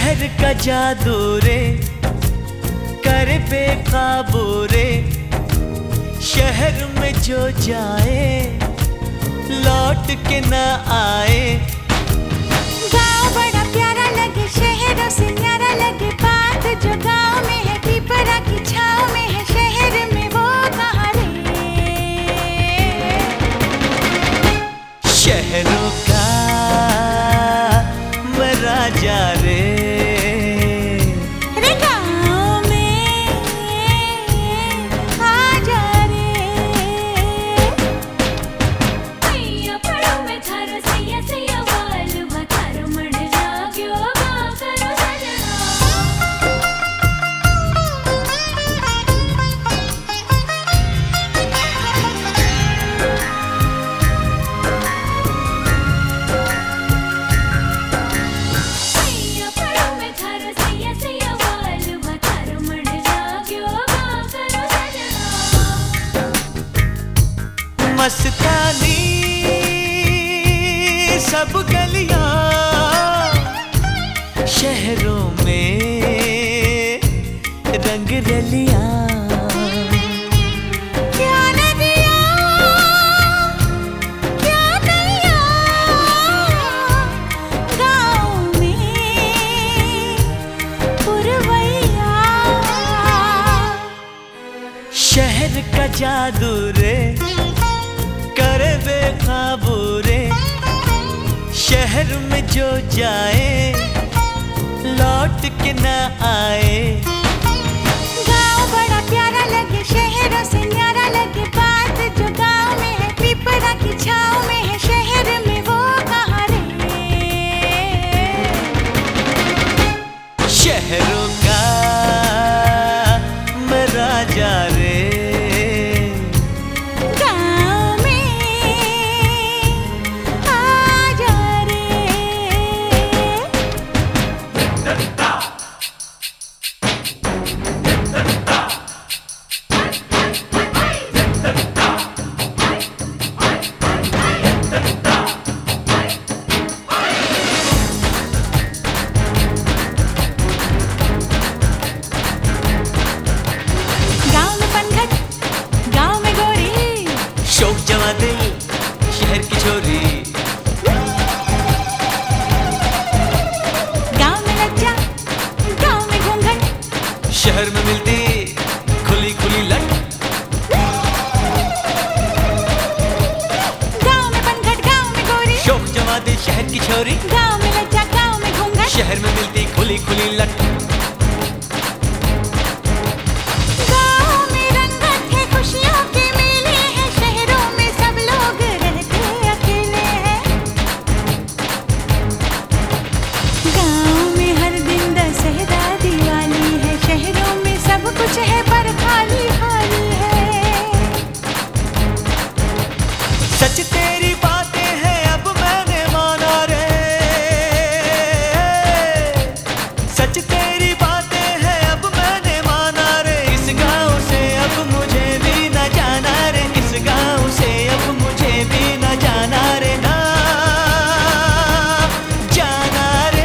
शहर का जादू रे करे बेकाबू रे, शहर में जो जाए लौट के न आए। गाँव बड़ा प्यारा लगे शहरों से न्यारा लगे, बात जो गाँव में है पीपरा की छाँव में है, शहर में वो कहाँ रे। शहरों का मैं राजा रे, गाँव में आजा रे। सैया पड़ो में थारो सैया सैया वालू थारो मड़ जाग्यो गाँव करो सजना। मस्तानी सब गलियां शहरों में रंग रलियां। क्या नदियाँ क्या नैया गाँव में पुरवैया। शहर का जादू रे करे बेकाबू रे, शहर में जो जाए लौट के न आए। गाँव बड़ा प्यारा लगे शहरों से न्यारा लगे, बात जो गाँव में है पीपरा की छाँव में है, शहर में वो कहाँ रे। शहरों का मैं राजा रे, शौक जवा दिल शहर की छोरी। गाँव में लज्जा गाँव में घूंघट, शहर में मिलती खुली खुली लट। गाँव में बनघट गाँव में गोरी, शौक जवा दिल शहर की छोरी। गाँव में लज्जा गाँव में घूंघट, शहर में मिलती खुली खुली लट। गाँव में रंगत है खुशियों के मेले हैं, शहरों में सब लोग रहते अकेले हैं। गाँव में हर दिन दशहरा दिवाली है, शहरों में सब कुछ है पर खाली खाली है। सच तेरी बातें हैं अब मैंने माना रे, सच तेरी बातें हैं अब मैंने माना रे। इस गाँव से अब मुझे भी न जाना रे, इस गाँव से अब मुझे भी न जाना रे, ना जाना रे।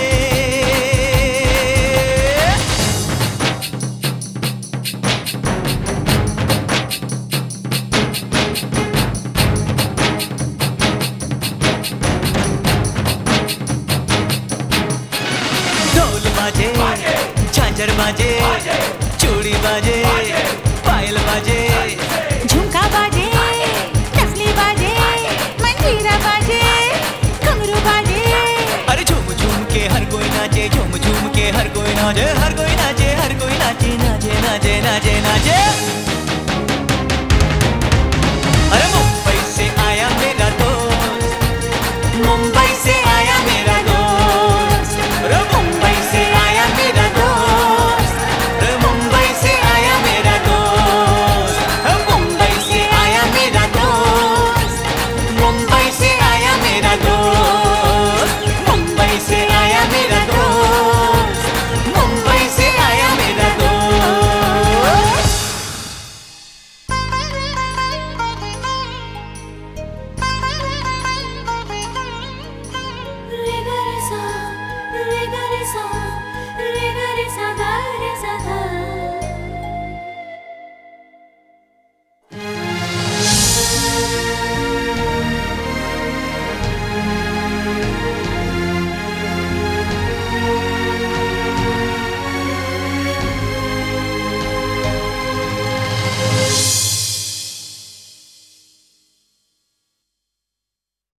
ढोल बाजे झांझर बाजे चूड़ी बाजे पायल बाजे झुमका बाजे तसली बाजे मंजीरा बाजे घुंघरू बाजे। अरे झूम झूम के हर कोई नाचे, झूम झूम के हर कोई नाचे, हर कोई नाचे, हर कोई नाचे, नाचे नाचे नाचे नाचे।